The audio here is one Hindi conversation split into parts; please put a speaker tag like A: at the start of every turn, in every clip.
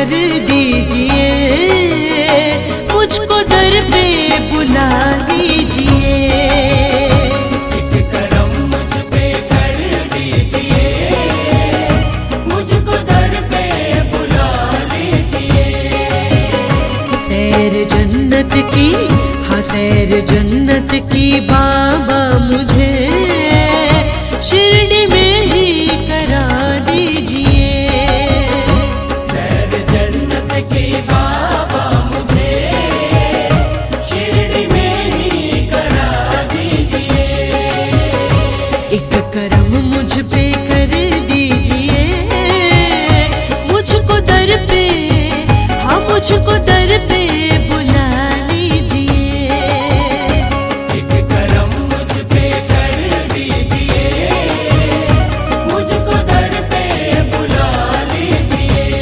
A: कर दीजिए, मुझको दर पे बुला लीजिए।
B: एक करम मुझ पे कर दीजिए, मुझको दर पे बुला लीजिए।
A: सैर जन्नत की, हाँ सैर जन्नत की बाबा मुझे शिरडी में ही करा दीजिए।
B: सैर जन्नत की बाबा मुझे शिरडी में ही करा दीजिए।
A: एक करम मुझ पे कर दीजिए, मुझको दर पे, हाँ मुझको दर पे बुला लीजिए।
B: एक करम मुझ पे कर दीजिए, मुझको दर पे बुला लीजिए।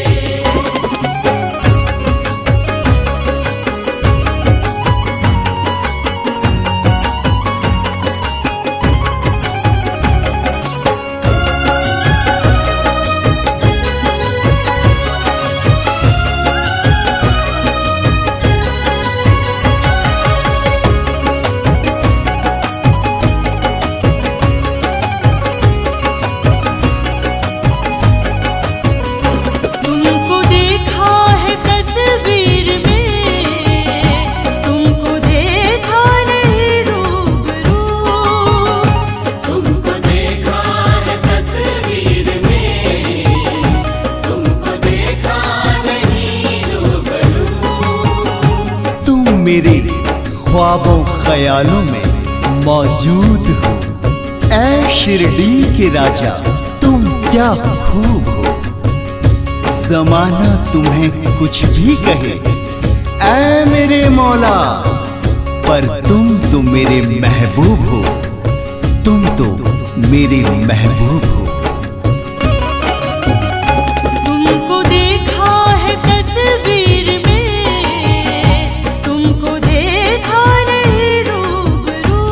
A: तुमको देखा है तस्वीर में, तुमको देखा नहीं रूबरू।
B: तुमको देखा है तस्वीर में, तुमको देखा नहीं रूबरू।
C: तुम मेरे ख्वाबों ख्यालों में मौजूद हो। ऐ शिरडी के राजा तुम क्या खूब हो। जमाना तुम्हें कुछ भी कहे ऐ मेरे मौला, पर तुम तो मेरे महबूब हो, तुम तो मेरे महबूब हो।
A: तुमको देखा है तस्वीर में, तुमको देखा नहीं रूबरू।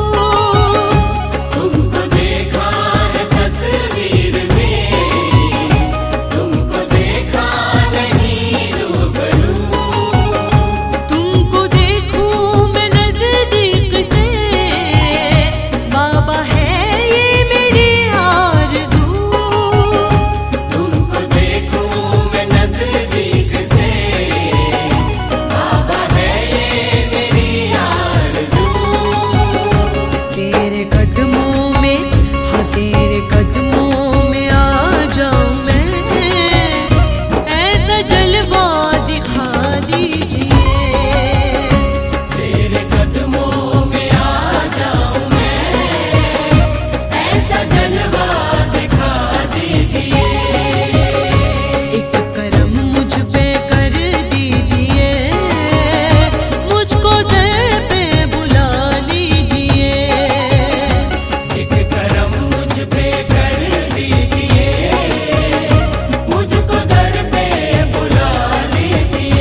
B: तुमको देखा है तस्वीर में, तुमको देखा नहीं रूबरू।
A: तुमको देखूं मैं नजदीक से, बाबा है ये मेरी आरज़ू।
B: तुमको देखूं मैं नजदीक से, बाबा है ये मेरी आरज़ू।
A: तेरे कदमों में, हाँ तेरे कदमों में आ जाऊं मैं, ऐसा जलवा दिखा दीजिए।
B: तेरे कदमों में आ जाऊं मैं, ऐसा जलवा दिखा दीजिए।
A: एक करम मुझ पे कर दीजिए, मुझको दर पे बुला लीजिए।
B: एक करम मुझ पे कर दीजिए, मुझको दर पे बुला लीजिए।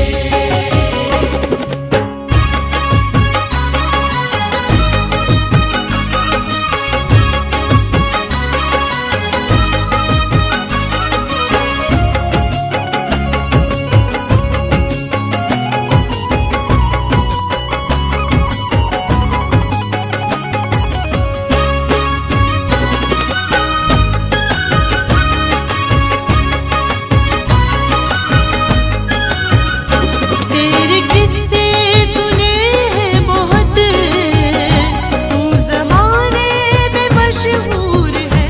A: तेरे किस्से सुने हैं बहुत, तू ज़माने में मशहूर है।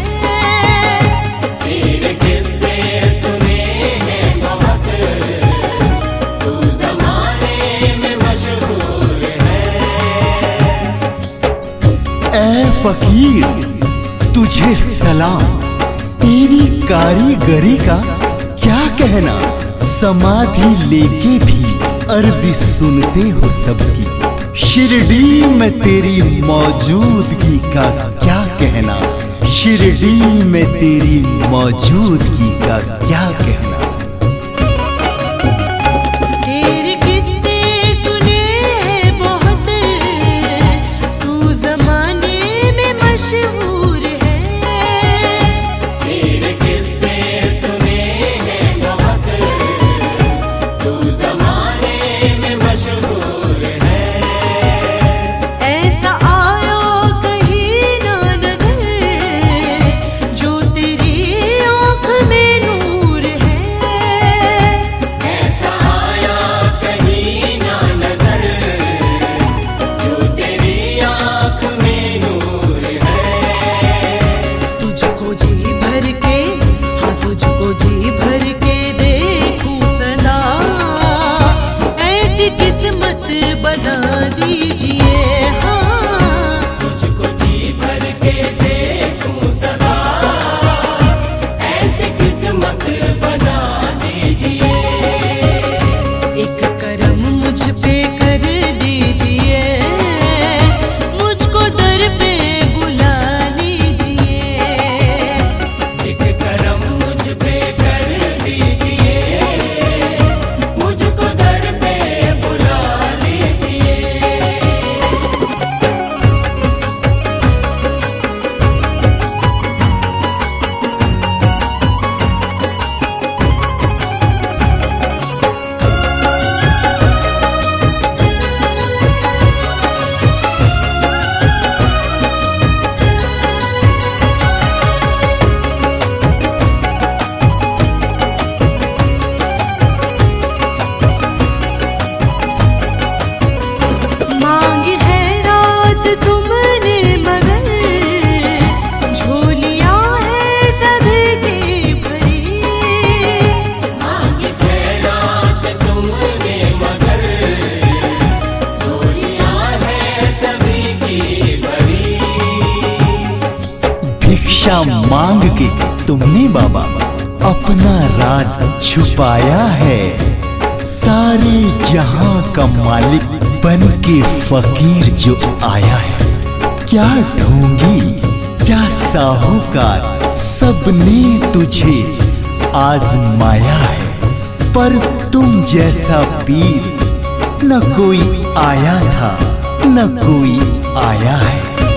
B: तेरे किस्से सुने हैं बहुत, तू ज़माने में मशहूर है।
C: ऐ फकीर तुझे सलाम, तेरी कारीगरी का क्या कहना। समाधि लेके भी अर्जी सुनते हो सबकी। शिरडी में तेरी मौजूदगी का क्या कहना। शिरडी में तेरी मौजूदगी का क्या कहना।
A: तेरे किस्से सुने हैं बहुत, तू ज़माने में मशहूर है।
B: तेरे किस्से सुने हैं बहुत,
C: मांग के तुमने बाबा अपना राज छुपाया है। सारे जहां का मालिक बन के फकीर जो आया है, क्या ढोंगी क्या साहूकार सबने तुझे आजमाया है। पर तुम जैसा पीर न कोई आया था न कोई आया है।